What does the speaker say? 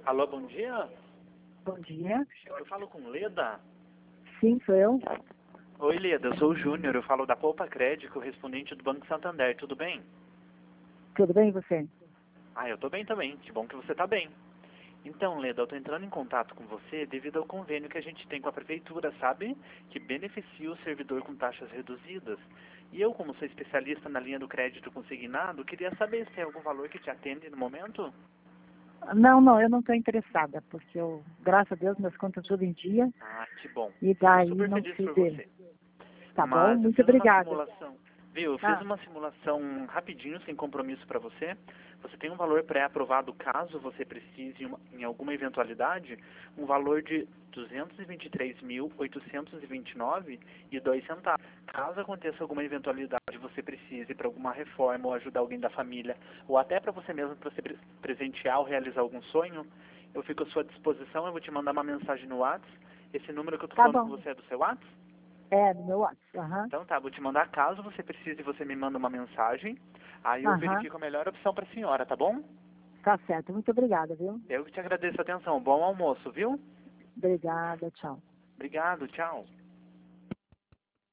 Alô, bom dia. Bom dia. Eu falo com Leda. Sim, sou eu. Oi, Leda, eu sou o Júnior, eu falo da Poupa Crédito, correspondente do Banco Santander, tudo bem? Tudo bem, e você? Ah, eu tô bem também, que bom que você tá bem. Então, Leda, eu tô entrando em contato com você devido ao convênio que a gente tem com a prefeitura, sabe? Que beneficia o servidor com taxas reduzidas. E eu, como sou especialista na linha do crédito consignado, queria saber se tem algum valor que te atende no momento? Não, eu não estou interessada, porque eu, graças a Deus, minhas contas tudo em dia, Ah, que bom. e Fico daí super não feliz preciso por dele. você. Tá bom? Mas eu Muito fiz uma obrigada. simulação. Viu? Eu fiz Ah, uma simulação rapidinho, sem compromisso para você. Você tem um valor pré-aprovado caso você precise em alguma eventualidade, um valor de R$ 223.829,02. Caso aconteça alguma eventualidade, você precise para alguma reforma ou ajudar alguém da família, ou até para você mesmo, para você presentear ou realizar algum sonho, eu fico à sua disposição. Eu vou te mandar uma mensagem no WhatsApp. Esse número que eu tô tá falando com bom. você é do seu WhatsApp? É, no meu WhatsApp. Aham. Então tá, vou te mandar caso você precise, você me manda uma mensagem. Aí eu Aham. verifico a melhor opção para a senhora, tá bom? Tá certo. Muito obrigada, viu? Eu que te agradeço a atenção. Bom almoço, viu? Obrigada, tchau. Obrigado, tchau.